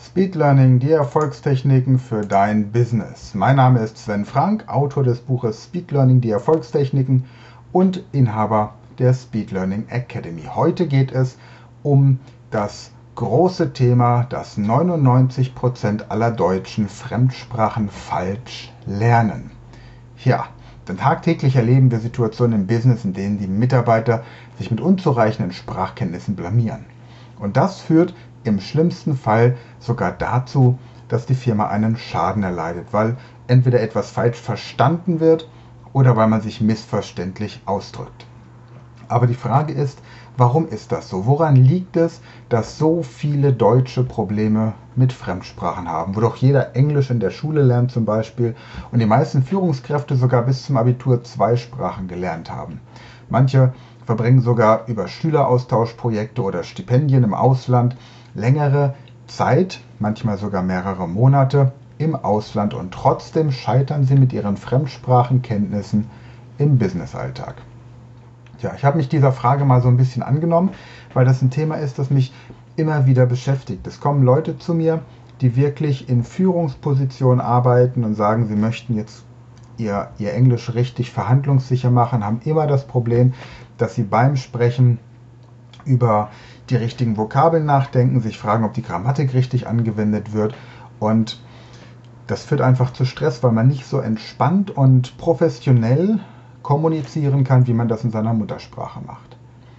Speed Learning, die Erfolgstechniken für dein Business. Mein Name ist Sven Frank, Autor des Buches Speed Learning, die Erfolgstechniken und Inhaber der Speed Learning Academy. Heute geht es um das große Thema, dass 99% aller Deutschen Fremdsprachen falsch lernen. Ja, denn tagtäglich erleben wir Situationen im Business, in denen die Mitarbeiter sich mit unzureichenden Sprachkenntnissen blamieren. Und das führt im schlimmsten Fall sogar dazu, dass die Firma einen Schaden erleidet, weil entweder etwas falsch verstanden wird oder weil man sich missverständlich ausdrückt. Aber die Frage ist, warum ist das so? Woran liegt es, dass so viele Deutsche Probleme mit Fremdsprachen haben, wo doch jeder Englisch in der Schule lernt zum Beispiel und die meisten Führungskräfte sogar bis zum Abitur 2 Sprachen gelernt haben. Manche verbringen sogar über Schüleraustauschprojekte oder Stipendien im Ausland längere Zeit, manchmal sogar mehrere Monate im Ausland und trotzdem scheitern sie mit ihren Fremdsprachenkenntnissen im Businessalltag. Ja, ich habe mich dieser Frage mal so ein bisschen angenommen, weil das ein Thema ist, das mich immer wieder beschäftigt. Es kommen Leute zu mir, die wirklich in Führungspositionen arbeiten und sagen, sie möchten jetzt ihr Englisch richtig verhandlungssicher machen, haben immer das Problem, dass sie beim Sprechen über die richtigen Vokabeln nachdenken, sich fragen, ob die Grammatik richtig angewendet wird, und das führt einfach zu Stress, weil man nicht so entspannt und professionell kommunizieren kann, wie man das in seiner Muttersprache macht.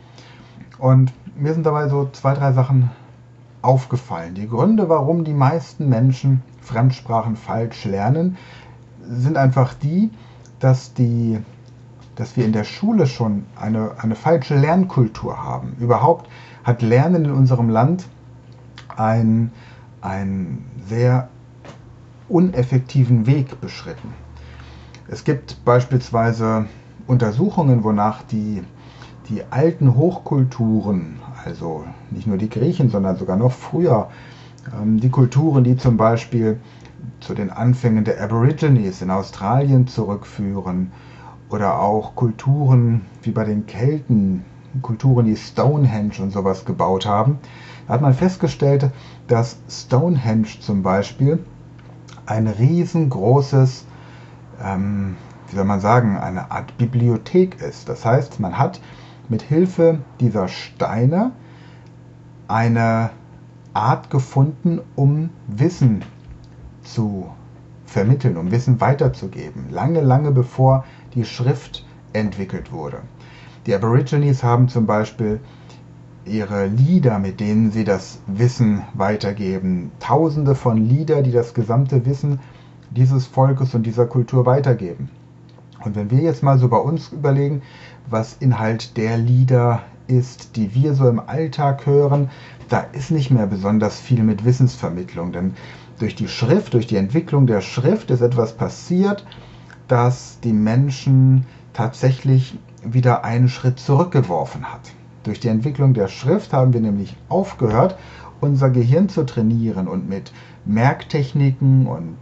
Und mir sind dabei so 2, 3 Sachen aufgefallen. Die Gründe, warum die meisten Menschen Fremdsprachen falsch lernen, sind einfach die, dass wir in der Schule schon eine falsche Lernkultur haben. Überhaupt hat Lernen in unserem Land einen sehr uneffektiven Weg beschritten. Es gibt beispielsweise Untersuchungen, wonach die alten Hochkulturen, also nicht nur die Griechen, sondern sogar noch früher, die Kulturen, die zum Beispiel zu den Anfängen der Aborigines in Australien zurückführen, oder auch Kulturen wie bei den Kelten, Kulturen, die Stonehenge und sowas gebaut haben. Da hat man festgestellt, dass Stonehenge zum Beispiel ein riesengroßes, wie soll man sagen, eine Art Bibliothek ist. Das heißt, man hat mit Hilfe dieser Steine eine Art gefunden, um Wissen zu vermitteln, um Wissen weiterzugeben. Lange, lange bevor die Schrift entwickelt wurde. Die Aborigines haben zum Beispiel ihre Lieder, mit denen sie das Wissen weitergeben. Tausende von Lieder, die das gesamte Wissen dieses Volkes und dieser Kultur weitergeben. Und wenn wir jetzt mal so bei uns überlegen, was Inhalt der Lieder ist, die wir so im Alltag hören, da ist nicht mehr besonders viel mit Wissensvermittlung. Denn durch die Schrift, durch die Entwicklung der Schrift ist etwas passiert, dass die Menschen tatsächlich wieder einen Schritt zurückgeworfen hat. Durch die Entwicklung der Schrift haben wir nämlich aufgehört, unser Gehirn zu trainieren und mit Merktechniken und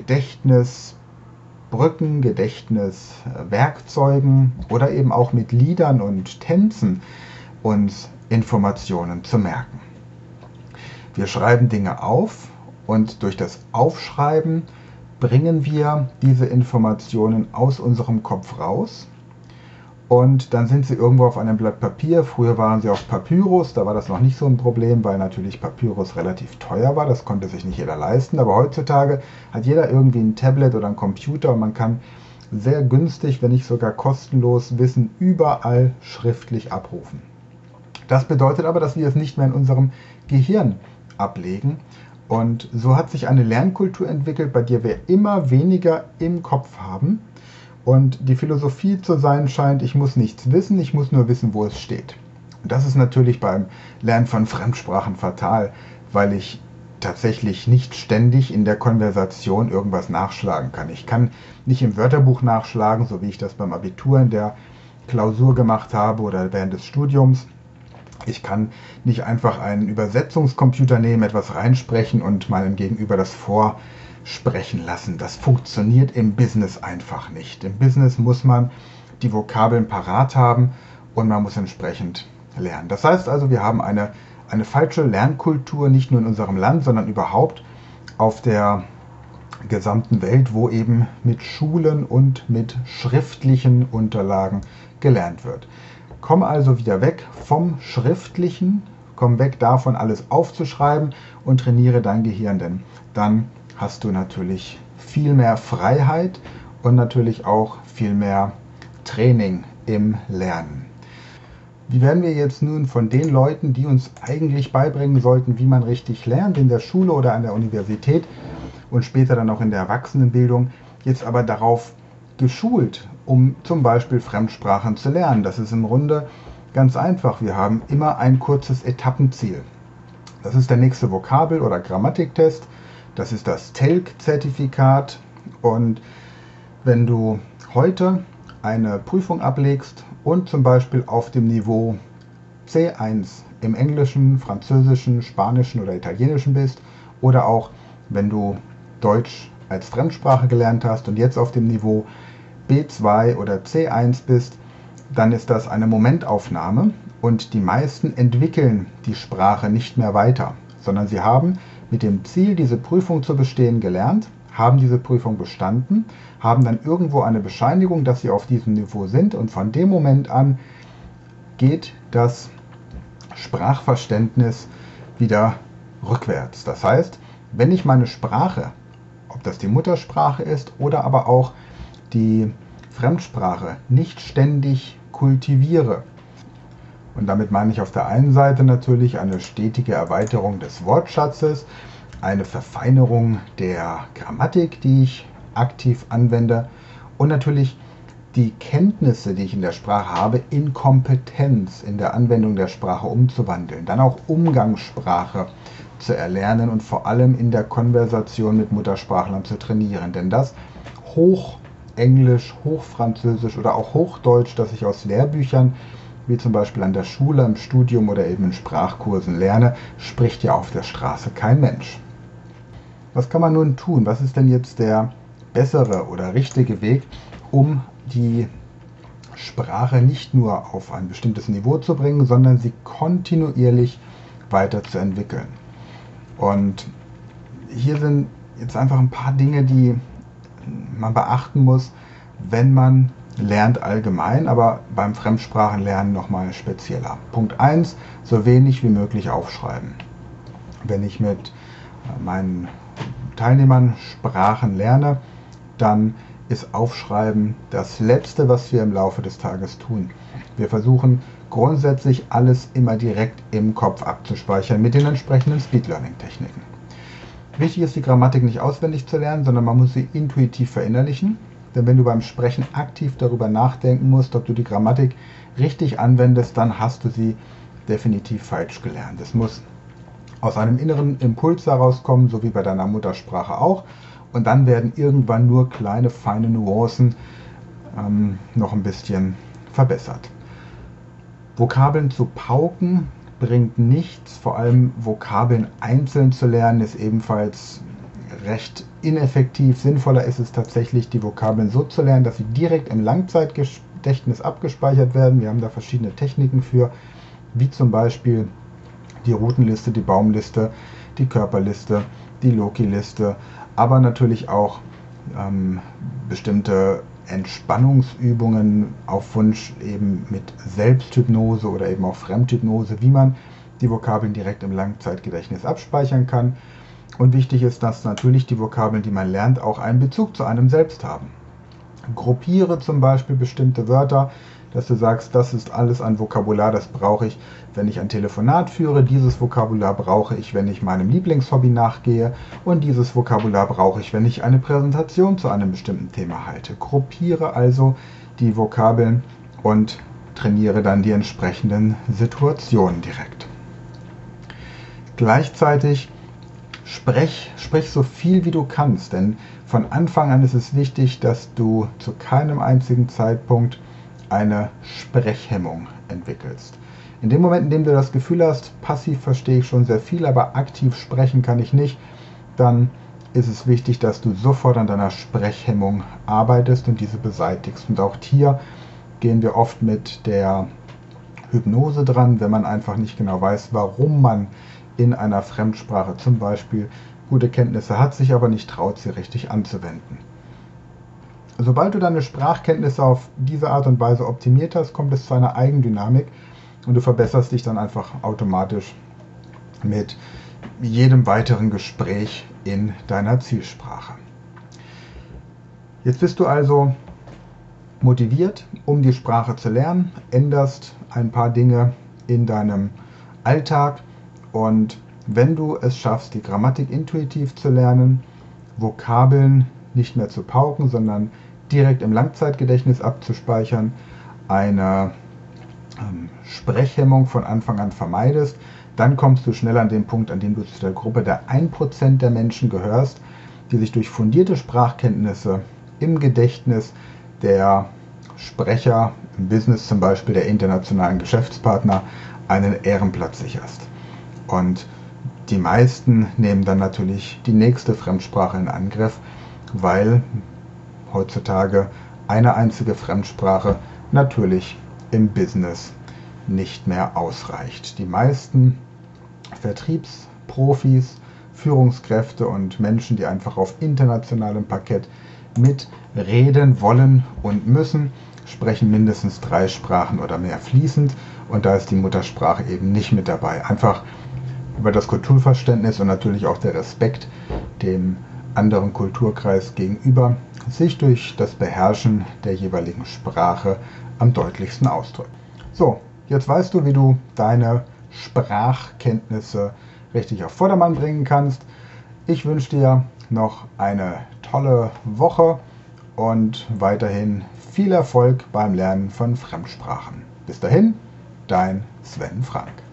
Gedächtnisbrücken, Gedächtniswerkzeugen oder eben auch mit Liedern und Tänzen uns Informationen zu merken. Wir schreiben Dinge auf und durch das Aufschreiben bringen wir diese Informationen aus unserem Kopf raus und dann sind sie irgendwo auf einem Blatt Papier. Früher waren sie auf Papyrus, da war das noch nicht so ein Problem, weil natürlich Papyrus relativ teuer war, das konnte sich nicht jeder leisten, aber heutzutage hat jeder irgendwie ein Tablet oder einen Computer und man kann sehr günstig, wenn nicht sogar kostenlos Wissen überall schriftlich abrufen. Das bedeutet aber, dass wir es nicht mehr in unserem Gehirn ablegen. Und so hat sich eine Lernkultur entwickelt, bei der wir immer weniger im Kopf haben. Und die Philosophie zu sein scheint, ich muss nichts wissen, ich muss nur wissen, wo es steht. Und das ist natürlich beim Lernen von Fremdsprachen fatal, weil ich tatsächlich nicht ständig in der Konversation irgendwas nachschlagen kann. Ich kann nicht im Wörterbuch nachschlagen, so wie ich das beim Abitur in der Klausur gemacht habe oder während des Studiums. Ich kann nicht einfach einen Übersetzungscomputer nehmen, etwas reinsprechen und meinem Gegenüber das vorsprechen lassen. Das funktioniert im Business einfach nicht. Im Business muss man die Vokabeln parat haben und man muss entsprechend lernen. Das heißt also, wir haben eine eine falsche Lernkultur, nicht nur in unserem Land, sondern überhaupt auf der gesamten Welt, wo eben mit Schulen und mit schriftlichen Unterlagen gelernt wird. Komm also wieder weg vom Schriftlichen, komm weg davon, alles aufzuschreiben und trainiere dein Gehirn, denn dann hast du natürlich viel mehr Freiheit und natürlich auch viel mehr Training im Lernen. Wie werden wir jetzt nun von den Leuten, die uns eigentlich beibringen sollten, wie man richtig lernt in der Schule oder an der Universität und später dann auch in der Erwachsenenbildung, jetzt aber darauf geschult, um zum Beispiel Fremdsprachen zu lernen? Das ist im Grunde ganz einfach. Wir haben immer ein kurzes Etappenziel. Das ist der nächste Vokabel- oder Grammatiktest. Das ist das TELC-Zertifikat. Und wenn du heute eine Prüfung ablegst und zum Beispiel auf dem Niveau C1 im Englischen, Französischen, Spanischen oder Italienischen bist oder auch wenn du Deutsch als Fremdsprache gelernt hast und jetzt auf dem Niveau B2 oder C1 bist, dann ist das eine Momentaufnahme und die meisten entwickeln die Sprache nicht mehr weiter, sondern sie haben mit dem Ziel, diese Prüfung zu bestehen, gelernt, haben diese Prüfung bestanden, haben dann irgendwo eine Bescheinigung, dass sie auf diesem Niveau sind und von dem Moment an geht das Sprachverständnis wieder rückwärts. Das heißt, wenn ich meine Sprache, ob das die Muttersprache ist oder aber auch die Fremdsprache, nicht ständig kultiviere, und damit meine ich auf der einen Seite natürlich eine stetige Erweiterung des Wortschatzes, eine Verfeinerung der Grammatik, die ich aktiv anwende und natürlich die Kenntnisse, die ich in der Sprache habe, in Kompetenz in der Anwendung der Sprache umzuwandeln. Dann auch Umgangssprache zu erlernen und vor allem in der Konversation mit Muttersprachlern zu trainieren. Denn das Hochenglisch, Hochfranzösisch oder auch Hochdeutsch, das ich aus Lehrbüchern, wie zum Beispiel an der Schule, im Studium oder eben in Sprachkursen lerne, spricht ja auf der Straße kein Mensch. Was kann man nun tun? Was ist denn jetzt der bessere oder richtige Weg, um die Sprache nicht nur auf ein bestimmtes Niveau zu bringen, sondern sie kontinuierlich weiterzuentwickeln? Und hier sind jetzt einfach ein paar Dinge, die man beachten muss, wenn man lernt allgemein, aber beim Fremdsprachenlernen nochmal spezieller. Punkt 1, so wenig wie möglich aufschreiben. Wenn ich mit meinen Teilnehmern Sprachen lerne, dann ist Aufschreiben das Letzte, was wir im Laufe des Tages tun. Wir versuchen grundsätzlich alles immer direkt im Kopf abzuspeichern mit den entsprechenden Speed-Learning-Techniken. Wichtig ist, die Grammatik nicht auswendig zu lernen, sondern man muss sie intuitiv verinnerlichen. Denn wenn du beim Sprechen aktiv darüber nachdenken musst, ob du die Grammatik richtig anwendest, dann hast du sie definitiv falsch gelernt. Es muss aus einem inneren Impuls herauskommen, so wie bei deiner Muttersprache auch. Und dann werden irgendwann nur kleine, feine Nuancen noch ein bisschen verbessert. Vokabeln zu pauken bringt nichts. Vor allem Vokabeln einzeln zu lernen ist ebenfalls recht ineffektiv. Sinnvoller ist es tatsächlich, die Vokabeln so zu lernen, dass sie direkt im Langzeitgedächtnis abgespeichert werden. Wir haben da verschiedene Techniken für, wie zum Beispiel die Routenliste, die Baumliste, die Körperliste, die Loki-Liste, aber natürlich auch bestimmte Entspannungsübungen auf Wunsch eben mit Selbsthypnose oder eben auch Fremdhypnose, wie man die Vokabeln direkt im Langzeitgedächtnis abspeichern kann. Und wichtig ist, dass natürlich die Vokabeln, die man lernt, auch einen Bezug zu einem selbst haben. Gruppiere zum Beispiel bestimmte Wörter, dass du sagst, das ist alles an Vokabular, das brauche ich, wenn ich ein Telefonat führe, dieses Vokabular brauche ich, wenn ich meinem Lieblingshobby nachgehe und dieses Vokabular brauche ich, wenn ich eine Präsentation zu einem bestimmten Thema halte. Gruppiere also die Vokabeln und trainiere dann die entsprechenden Situationen direkt. Gleichzeitig sprich so viel wie du kannst, denn von Anfang an ist es wichtig, dass du zu keinem einzigen Zeitpunkt eine Sprechhemmung entwickelst. In dem Moment, in dem du das Gefühl hast, passiv verstehe ich schon sehr viel, aber aktiv sprechen kann ich nicht, dann ist es wichtig, dass du sofort an deiner Sprechhemmung arbeitest und diese beseitigst. Und auch hier gehen wir oft mit der Hypnose dran, wenn man einfach nicht genau weiß, warum man in einer Fremdsprache zum Beispiel gute Kenntnisse hat, sich aber nicht traut, sie richtig anzuwenden. Sobald du deine Sprachkenntnisse auf diese Art und Weise optimiert hast, kommt es zu einer Eigendynamik und du verbesserst dich dann einfach automatisch mit jedem weiteren Gespräch in deiner Zielsprache. Jetzt bist du also motiviert, um die Sprache zu lernen, änderst ein paar Dinge in deinem Alltag und wenn du es schaffst, die Grammatik intuitiv zu lernen, Vokabeln nicht mehr zu pauken, sondern direkt im Langzeitgedächtnis abzuspeichern, eine Sprechhemmung von Anfang an vermeidest, dann kommst du schnell an den Punkt, an dem du zu der Gruppe der 1% der Menschen gehörst, die sich durch fundierte Sprachkenntnisse im Gedächtnis der Sprecher im Business, zum Beispiel der internationalen Geschäftspartner, einen Ehrenplatz sicherst. Und die meisten nehmen dann natürlich die nächste Fremdsprache in Angriff, weil heutzutage eine einzige Fremdsprache natürlich im Business nicht mehr ausreicht. Die meisten Vertriebsprofis, Führungskräfte und Menschen, die einfach auf internationalem Parkett mitreden wollen und müssen, sprechen mindestens 3 Sprachen oder mehr fließend und da ist die Muttersprache eben nicht mit dabei. Einfach über das Kulturverständnis und natürlich auch der Respekt dem anderen Kulturkreis gegenüber sich durch das Beherrschen der jeweiligen Sprache am deutlichsten ausdrückt. So, jetzt weißt du, wie du deine Sprachkenntnisse richtig auf Vordermann bringen kannst. Ich wünsche dir noch eine tolle Woche und weiterhin viel Erfolg beim Lernen von Fremdsprachen. Bis dahin, dein Sven Frank.